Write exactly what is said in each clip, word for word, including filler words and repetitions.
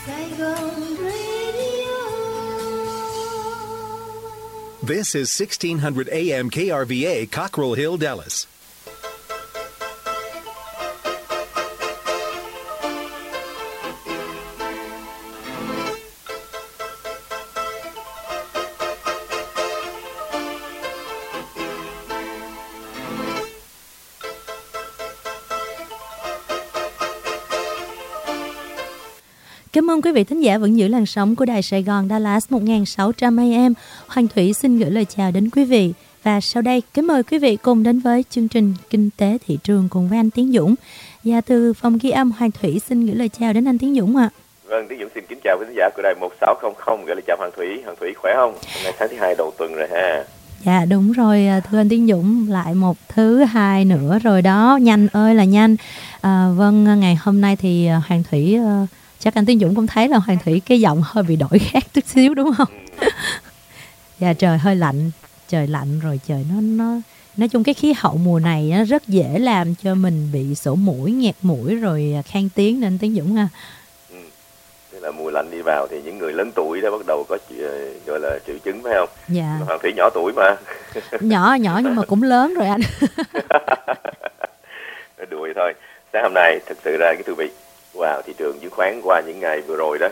Saigon Radio. This is sixteen hundred A M K R V A, Cockrell Hill, Dallas. Cảm ơn quý vị thính giả vẫn giữ làn sóng của Đài Sài Gòn Dallas một nghìn sáu trăm A M. Hoàng Thủy xin gửi lời chào đến quý vị. Và sau đây, kính mời quý vị cùng đến với chương trình Kinh tế thị trường cùng với anh Tiến Dũng. Và từ phòng ghi âm, Hoàng Thủy xin gửi lời chào đến anh Tiến Dũng ạ. À. Vâng, Tiến Dũng xin kính chào quý thính giả của Đài một sáu không không, gửi lời chào Hoàng Thủy. Hoàng Thủy khỏe không? Hôm nay tháng thứ hai đầu tuần rồi ha. Dạ đúng rồi, thưa anh Tiến Dũng, lại một thứ hai nữa rồi đó, nhanh ơi là nhanh. À, vâng, ngày hôm nay thì Hoàng Thủy... chắc anh Tiến Dũng cũng thấy là Hoàng Thủy cái giọng hơi bị đổi khác chút xíu đúng không? Ừ. Dạ trời hơi lạnh, trời lạnh rồi trời nó nó nói chung cái khí hậu mùa này nó rất dễ làm cho mình bị sổ mũi, nghẹt mũi rồi khan tiếng nên Tiến Dũng ha. Ừ. Thế là mùa lạnh đi vào thì những người lớn tuổi đã bắt đầu có gọi là triệu chứng phải không? Dạ. Hoàng Thủy nhỏ tuổi mà. Nhỏ nhỏ nhưng mà cũng lớn rồi anh. Đùa vậy thôi. Sáng hôm nay thực sự ra cái thưa vị. Wow, thị trường chứng khoán qua những ngày vừa rồi đó,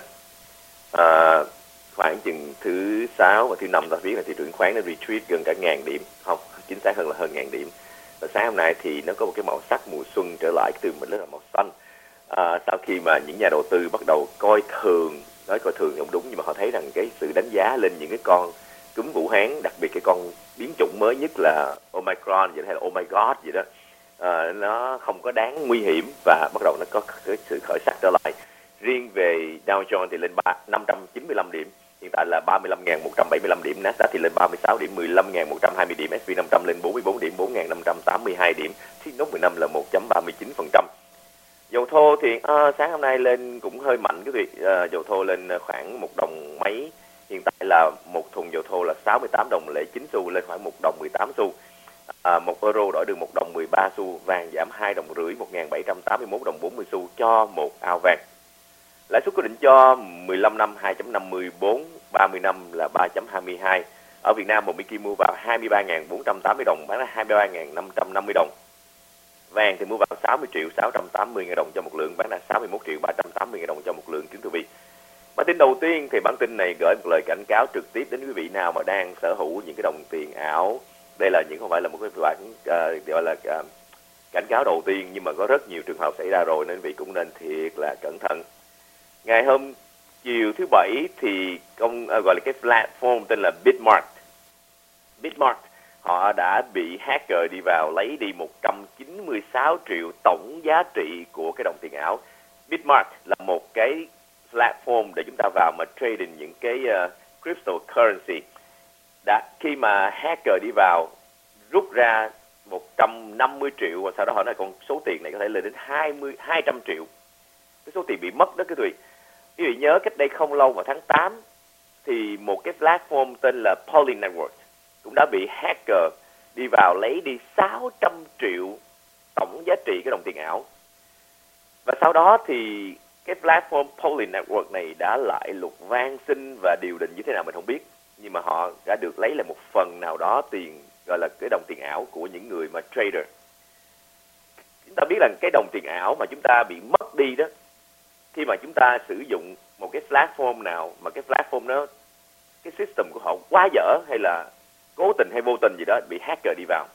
à, khoảng chừng thứ sáu và thứ năm ta biết là thị trường chứng khoán nó retreat gần cả ngàn điểm, không, chính xác hơn là hơn ngàn điểm. Và sáng hôm nay thì nó có một cái màu sắc mùa xuân trở lại, cái từ mình rất là màu xanh. À, sau khi mà những nhà đầu tư bắt đầu coi thường, nói coi thường không đúng nhưng mà họ thấy rằng cái sự đánh giá lên những cái con cúm Vũ Hán, đặc biệt cái con biến chủng mới nhất là Omicron vậy hay là Oh my God vậy đó. À, nó không có đáng nguy hiểm và bắt đầu nó có cái sự khởi sắc trở lại. Riêng về Dow Jones thì lên năm trăm chín mươi lăm điểm, hiện tại là ba mươi lăm nghìn một trăm bảy mươi lăm điểm, Nasdaq thì lên ba mươi sáu điểm, mười lăm nghìn một trăm hai mươi điểm, S and P năm trăm lên bốn mươi bốn điểm, bốn nghìn năm trăm tám mươi hai điểm, T nốt mười lăm là một phẩy ba mươi chín phần trăm. Dầu thô thì à, sáng hôm nay lên cũng hơi mạnh quý vị, à, dầu thô lên khoảng một đồng mấy, hiện tại là một thùng dầu thô là sáu mươi tám đồng lẻ chín xu, lên khoảng một đồng mười tám xu. À, một euro đổi được một đồng mười ba xu, vàng giảm hai đồng rưỡi, một nghìn bảy trăm tám mươi mốt đồng bốn mươi xu cho một ao vàng. Lãi suất quy định cho mười lăm năm hai phẩy năm mươi bốn, ba mươi năm là ba phẩy hai mươi hai. Ở Việt Nam một Mỹ Kim mua vào hai mươi ba nghìn bốn trăm tám mươi đồng, bán ra hai mươi ba nghìn năm trăm năm mươi đồng. Vàng thì mua vào sáu mươi triệu sáu trăm tám mươi nghìn đồng cho một lượng, bán ra sáu mươi mốt triệu ba trăm tám mươi nghìn đồng cho một lượng, kính thưa quý vị. Bản tin đầu tiên thì bản tin này gửi một lời cảnh cáo trực tiếp đến quý vị nào mà đang sở hữu những cái đồng tiền ảo. Đây là những không phải là một cái bản uh, gọi là uh, cảnh cáo đầu tiên, nhưng mà có rất nhiều trường hợp xảy ra rồi nên quý vị cũng nên thiệt là cẩn thận. Ngày hôm chiều thứ bảy thì công uh, gọi là cái platform tên là Bitmart. Bitmart họ đã bị hacker đi vào lấy đi một trăm chín mươi sáu triệu tổng giá trị của cái đồng tiền ảo. Bitmart là một cái platform để chúng ta vào mà trading những cái uh, cryptocurrency. Đã, khi mà hacker đi vào rút ra một trăm năm mươi triệu và sau đó họ nói con số tiền này có thể lên đến hai mươi, hai trăm triệu. Cái số tiền bị mất đó quý vị. Quý vị nhớ cách đây không lâu vào tháng tám thì một cái platform tên là Poly Network cũng đã bị hacker đi vào lấy đi sáu trăm triệu tổng giá trị cái đồng tiền ảo. Và sau đó thì cái platform Poly Network này đã lại lục van xin và điều đình như thế nào mình không biết. Nhưng mà họ đã được lấy lại một phần nào đó tiền gọi là cái đồng tiền ảo của những người mà trader. Chúng ta biết là cái đồng tiền ảo mà chúng ta bị mất đi đó, khi mà chúng ta sử dụng một cái platform nào mà cái platform đó, cái system của họ quá dở hay là cố tình hay vô tình gì đó bị hacker đi vào,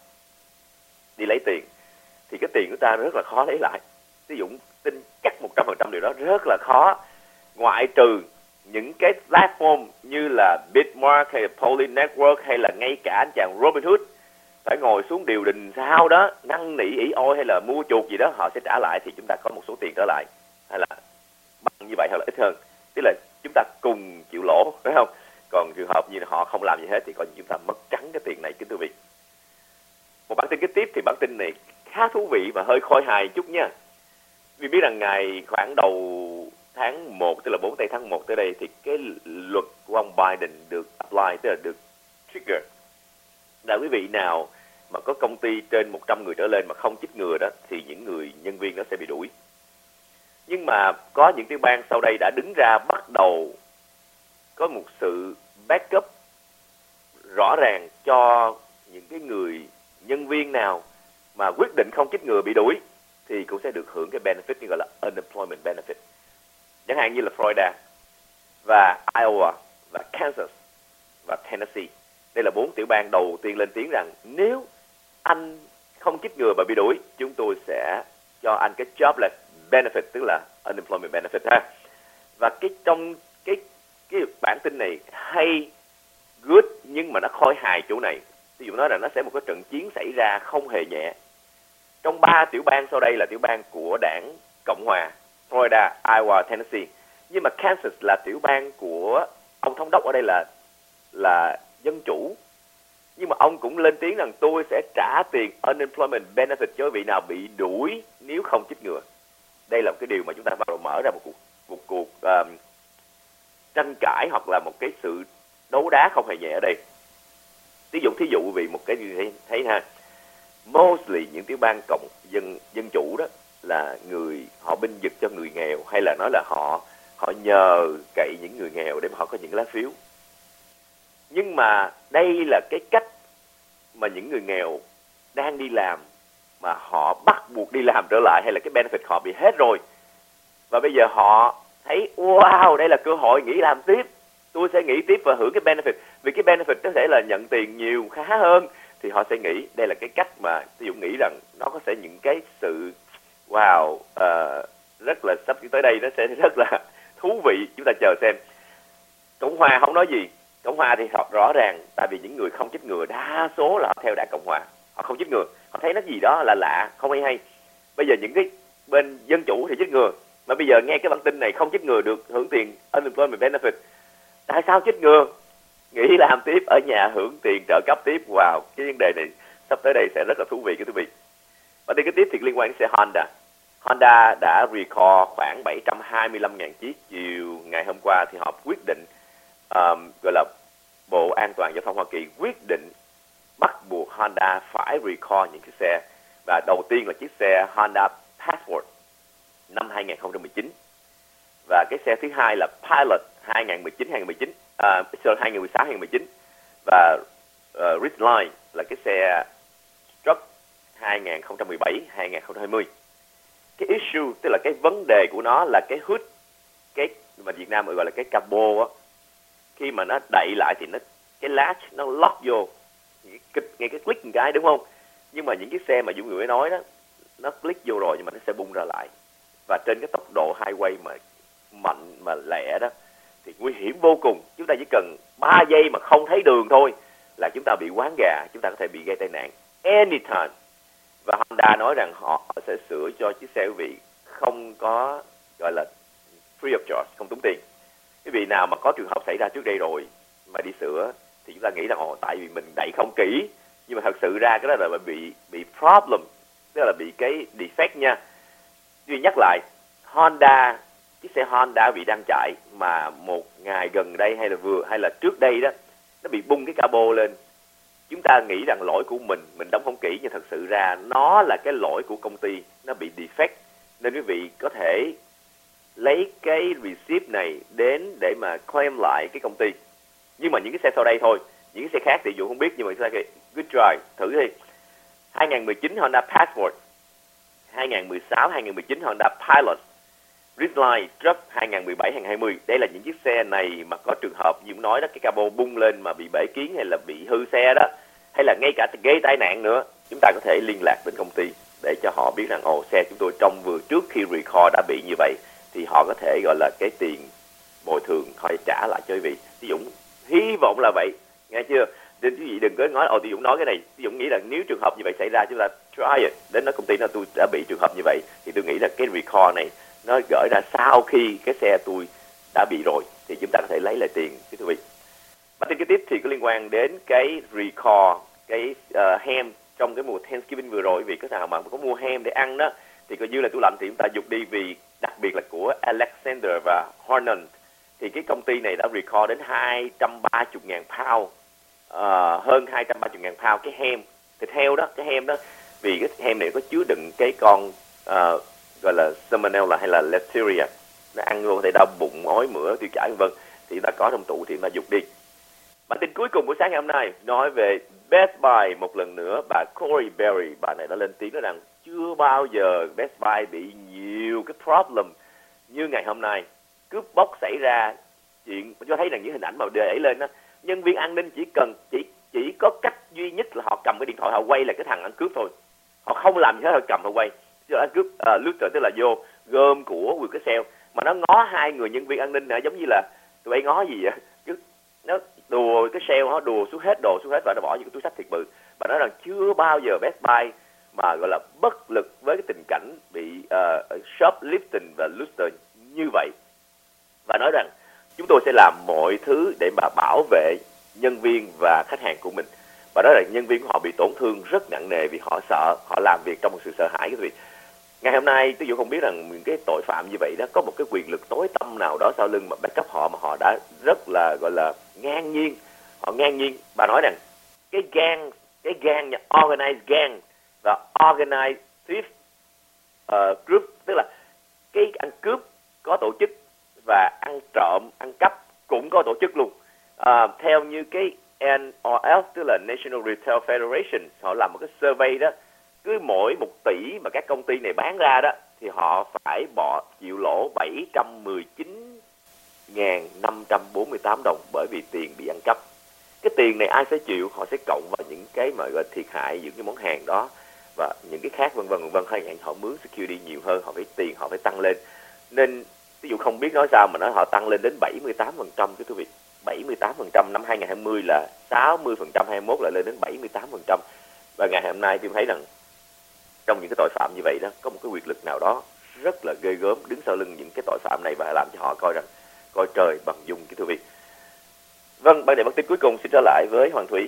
đi lấy tiền, thì cái tiền của ta rất là khó lấy lại. Ví dụ tin chắc một trăm phần trăm điều đó rất là khó, ngoại trừ những cái platform như là Bitmart hay là Poly Network hay là ngay cả anh chàng Robinhood phải ngồi xuống điều đình sau đó năn nỉ ỉ ôi hay là mua chuộc gì đó họ sẽ trả lại, thì chúng ta có một số tiền trở lại, hay là bằng như vậy hoặc là ít hơn, tức là chúng ta cùng chịu lỗ, phải không? Còn trường hợp như là họ không làm gì hết thì coi như chúng ta mất trắng cái tiền này, kính thưa quý vị. Một bản tin kế tiếp thì bản tin này khá thú vị và hơi khôi hài chút nha. Vì biết rằng ngày khoảng đầu tháng một, tức là bốn tây tháng một tới đây, thì cái luật của ông Biden được apply, tức là được trigger. Là quý vị nào mà có công ty trên một trăm người trở lên mà không chích ngừa đó, thì những người nhân viên đó sẽ bị đuổi. Nhưng mà có những tiểu bang sau đây đã đứng ra bắt đầu có một sự backup rõ ràng cho những cái người nhân viên nào mà quyết định không chích ngừa bị đuổi thì cũng sẽ được hưởng cái benefit như gọi là unemployment benefit. Chẳng hạn như là Florida và Iowa và Kansas và Tennessee. Đây là bốn tiểu bang đầu tiên lên tiếng rằng nếu anh không chích ngừa và bị đuổi, chúng tôi sẽ cho anh cái jobless benefit, tức là unemployment benefit ha. Và cái trong cái cái bản tin này hay good, nhưng mà nó khôi hài chỗ này. Ví dụ nói rằng nó sẽ một cái trận chiến xảy ra không hề nhẹ. Trong ba tiểu bang sau đây là tiểu bang của đảng Cộng hòa, Florida, Iowa, Tennessee. Nhưng mà Kansas là tiểu bang của ông thống đốc ở đây là là dân chủ. Nhưng mà ông cũng lên tiếng rằng tôi sẽ trả tiền unemployment benefit cho vị nào bị đuổi nếu không chích ngừa. Đây là một cái điều mà chúng ta bắt đầu mở ra một cuộc một cuộc um, tranh cãi hoặc là một cái sự đấu đá không hề nhẹ ở đây. Ví dụ thí dụ vì một cái gì thấy, thấy ha, mostly những tiểu bang cộng dân dân chủ đó là người họ binh vực cho người nghèo, hay là nói là họ họ nhờ cậy những người nghèo để mà họ có những lá phiếu. Nhưng mà đây là cái cách mà những người nghèo đang đi làm mà họ bắt buộc đi làm trở lại, hay là cái benefit họ bị hết rồi. Và bây giờ họ thấy wow, đây là cơ hội nghỉ làm tiếp. Tôi sẽ nghỉ tiếp và hưởng cái benefit. Vì cái benefit có thể là nhận tiền nhiều khá hơn thì họ sẽ nghĩ. Đây là cái cách mà ví dụ nghĩ rằng nó có sẽ những cái sự wow uh, rất là sắp tới đây nó sẽ rất là thú vị. Chúng ta chờ xem. Cộng hòa không nói gì. Cộng hòa thì họ rõ ràng, tại vì những người không chích ngừa đa số là họ theo đảng Cộng hòa, họ không chích ngừa, họ thấy nó gì đó là lạ, không hay hay. Bây giờ những cái bên dân chủ thì chích ngừa, mà bây giờ nghe cái bản tin này không chích ngừa được hưởng tiền unemployment benefit. Tại sao chích ngừa? Nghỉ làm tiếp ở nhà hưởng tiền trợ cấp tiếp. Wow, cái vấn đề này sắp tới đây sẽ rất là thú vị cái quý vị. Và tin cái tiếp thì liên quan đến xe Honda. Honda đã recall khoảng bảy trăm hai mươi lăm nghìn chiếc. Chiều ngày hôm qua thì họ quyết định um, gọi là Bộ An toàn Giao thông Hoa Kỳ quyết định bắt buộc Honda phải recall những chiếc xe. Và đầu tiên là chiếc xe Honda Passport năm hai nghìn không trăm mười chín. Và cái xe thứ hai là Pilot hai nghìn mười chín hai nghìn mười chín, à, hai nghìn mười sáu hai nghìn mười chín. Và uh, Ridgeline là cái xe Truck hai nghìn không trăm mười bảy hai nghìn không trăm hai mươi. Cái issue, tức là cái vấn đề của nó là cái hood, cái mà Việt Nam gọi là cái cabo á, khi mà nó đậy lại thì nó cái latch nó lock vô, nghe cái click một cái đúng không? Nhưng mà những cái xe mà Dũng người mới nói đó, nó click vô rồi nhưng mà nó sẽ bung ra lại. Và trên cái tốc độ highway mà mạnh mà lẹ đó thì nguy hiểm vô cùng. Chúng ta chỉ cần ba giây mà không thấy đường thôi là chúng ta bị quán gà, chúng ta có thể bị gây tai nạn anytime. Và Honda nói rằng họ sẽ sửa cho chiếc xe quý vị không có gọi là free of charge, không tốn tiền. Quý vị nào mà có trường hợp xảy ra trước đây rồi mà đi sửa thì chúng ta nghĩ rằng ồ tại vì mình đậy không kỹ, nhưng mà thật sự ra cái đó là bị bị problem, tức là bị cái defect nha. Duy nhắc lại, Honda, chiếc xe Honda bị đang chạy mà một ngày gần đây hay là vừa hay là trước đây đó nó bị bung cái cabo lên. Chúng ta nghĩ rằng lỗi của mình, mình đóng không kỹ, nhưng thật sự ra nó là cái lỗi của công ty, nó bị defect. Nên quý vị có thể lấy cái receipt này đến để mà claim lại cái công ty. Nhưng mà những cái xe sau đây thôi, những cái xe khác thì dù không biết, nhưng mà chúng ta cái good try, thử đi. hai nghìn mười chín Honda Passport, hai nghìn mười sáu hai nghìn mười chín Honda Pilot, Ridgeline Truck hai nghìn mười bảy hai nghìn hai mươi. Đây là những chiếc xe này mà có trường hợp như nói đó, cái cabo bung lên mà bị bể kiến hay là bị hư xe đó, hay là ngay cả gây tai nạn nữa, chúng ta có thể liên lạc đến công ty để cho họ biết rằng ồ xe chúng tôi trong vừa trước khi recall đã bị như vậy, thì họ có thể gọi là cái tiền bồi thường họ trả lại cho quý vị. Ví dụ hy vọng là vậy, nghe chưa? Nên quý vị đừng có nói ồ Dũng nói cái này, Dũng nghĩ là nếu trường hợp như vậy xảy ra chúng ta try it, đến nói công ty là tôi đã bị trường hợp như vậy, thì tôi nghĩ là cái recall này nó gửi ra sau khi cái xe tôi đã bị rồi thì chúng ta có thể lấy lại tiền, quý vị. Bản tin kế tiếp thì có liên quan đến cái recall cái uh, ham trong cái mùa Thanksgiving vừa rồi. Vì có nào mà có mua ham để ăn đó thì coi như là tủ lạnh thì chúng ta dục đi, vì đặc biệt là của Alexander và Hornon thì cái công ty này đã recall đến hai trăm ba mươi nghìn pound, uh, hơn hai trăm ba mươi nghìn pound cái ham thịt heo đó, cái ham đó, vì cái ham này có chứa đựng cái con uh, gọi là Salmonella hay là Listeria, nó ăn vô có thể đau bụng, ói mửa, tiêu chảy vân vân, thì ta có trong tủ thì ta dục đi. Bản tin cuối cùng của sáng ngày hôm nay nói về Best Buy một lần nữa. Bà Corey Berry, bà này đã lên tiếng nói rằng chưa bao giờ Best Buy bị nhiều cái problem như ngày hôm nay. Cướp bóc xảy ra, chuyện cho thấy rằng những hình ảnh mà đẩy lên đó, nhân viên an ninh chỉ cần chỉ chỉ có cách duy nhất là họ cầm cái điện thoại họ quay lại cái thằng ăn cướp thôi, họ không làm gì hết, họ cầm họ quay. Chứ ăn cướp uh, looter tức là vô gom của with cái sale mà nó ngó hai người nhân viên an ninh hả, giống như là tụi bay ngó gì vậy, chứ nó đùa cái sale, nó đùa xuống hết đồ xuống hết và nó bỏ những cái túi sách thiệt bự. Và nói rằng chưa bao giờ Best Buy mà gọi là bất lực với cái tình cảnh bị uh, shoplifting và looter như vậy, và nói rằng chúng tôi sẽ làm mọi thứ để mà bảo vệ nhân viên và khách hàng của mình. Và đó là nhân viên của họ bị tổn thương rất nặng nề vì họ sợ, họ làm việc trong một sự sợ hãi. Quý vị, ngày hôm nay tôi không biết rằng những cái tội phạm như vậy đó có một cái quyền lực tối tăm nào đó sau lưng mà backup họ, mà họ đã rất là gọi là ngang nhiên, họ ngang nhiên. Bà nói rằng cái gang, cái gang nhà organized gang và organized thief uh, group, tức là cái ăn cướp có tổ chức và ăn trộm, ăn cắp cũng có tổ chức luôn. À, theo như cái N R F, tức là National Retail Federation, họ làm một cái survey đó, cứ mỗi một tỷ mà các công ty này bán ra đó thì họ phải bỏ chịu lỗ bảy trăm mười chín nghìn năm trăm bốn mươi tám đồng bởi vì tiền bị ăn cắp. Cái tiền này ai sẽ chịu? Họ sẽ cộng vào những cái mà gọi thiệt hại những cái món hàng đó và những cái khác vân vân vân vân, hay họ mướn security nhiều hơn, họ phải tiền họ phải tăng lên. Nên ví dụ không biết nói sao mà nói họ tăng lên đến bảy mươi tám phần trăm cái quý vị. bảy mươi tám phần trăm năm hai không hai không là sáu mươi phần trăm, hai mươi mốt lại lên đến bảy mươi tám phần trăm. Và ngày hôm nay tôi thấy rằng trong những cái tội phạm như vậy đó có một cái quyền lực nào đó rất là ghê gớm đứng sau lưng những cái tội phạm này và làm cho họ coi rằng coi trời bằng dung cái thưa quý vị. Vâng, ban đề bản tin cuối cùng xin trở lại với Hoàng Thủy.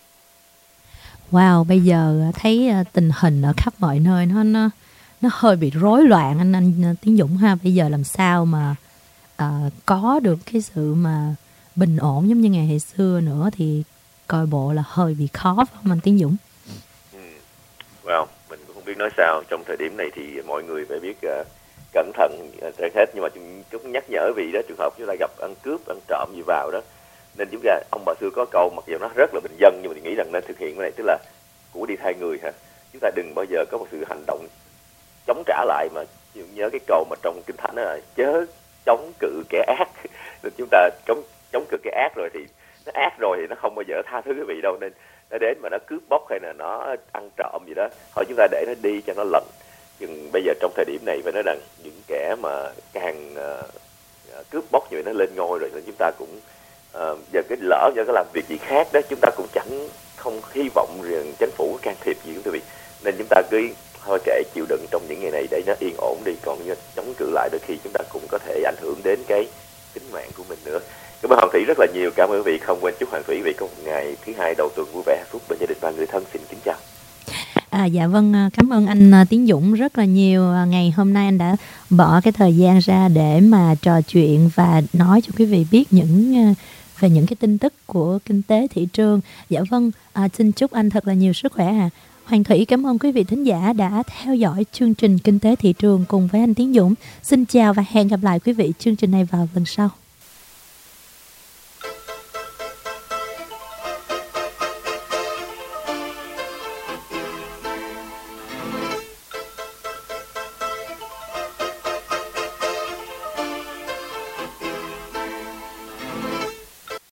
Wow, bây giờ thấy tình hình ở khắp mọi nơi nó nó nó hơi bị rối loạn anh anh Tiến Dũng ha. Bây giờ làm sao mà uh, có được cái sự mà bình ổn giống như ngày hồi xưa nữa thì coi bộ là hơi bị khó, phải không anh Tiến Dũng? Ừ. Well, mình cũng không biết nói sao. Trong thời điểm này thì mọi người phải biết uh, cẩn thận uh, hết. Nhưng mà chúng nhắc nhở vì đó trường hợp chúng ta gặp ăn cướp, ăn trộm gì vào đó, nên chúng ta, ông bà xưa có câu mặc dù nó rất là bình dân nhưng mà tôi nghĩ rằng nên thực hiện cái này, tức là của đi thay người hả. Chúng ta đừng bao giờ có một sự hành động chống trả lại, mà nhớ cái câu mà trong Kinh Thánh là chớ chống cự kẻ ác. Nên chúng ta chống chống cự kẻ ác rồi thì nó ác rồi thì nó không bao giờ tha thứ quý vị đâu. Nên nó đến mà nó cướp bóc hay là nó ăn trộm gì đó, thôi chúng ta để nó đi cho nó lần. Nhưng bây giờ trong thời điểm này phải nói rằng những kẻ mà càng uh, cướp bóc như vậy nó lên ngôi rồi, nên chúng ta cũng uh, giờ cái lỡ giờ có làm việc gì khác đó chúng ta cũng chẳng không hy vọng rằng chính phủ can thiệp gì quý vị. Nên chúng ta cứ thôi kệ chịu đựng trong những ngày này để nó yên ổn đi, còn chống cự lại đôi khi chúng ta cũng có thể ảnh hưởng đến cái tính mạng của mình nữa. Cảm ơn Hoàng Thủy rất là nhiều. Cảm ơn quý vị. Không quên chúc Hoàng Thủy vị có một ngày thứ hai đầu tuần vui vẻ hạnh phúc bên gia đình và người thân. Xin kính chào. À, dạ vâng, cảm ơn anh Tiến Dũng rất là nhiều. Ngày hôm nay anh đã bỏ cái thời gian ra để mà trò chuyện và nói cho quý vị biết những về những cái tin tức của kinh tế thị trường. Dạ vâng, à, xin chúc anh thật là nhiều sức khỏe à. Hoàng Thủy cảm ơn quý vị thính giả đã theo dõi chương trình Kinh tế thị trường cùng với anh Tiến Dũng. Xin chào và hẹn gặp lại quý vị chương trình này vào lần sau.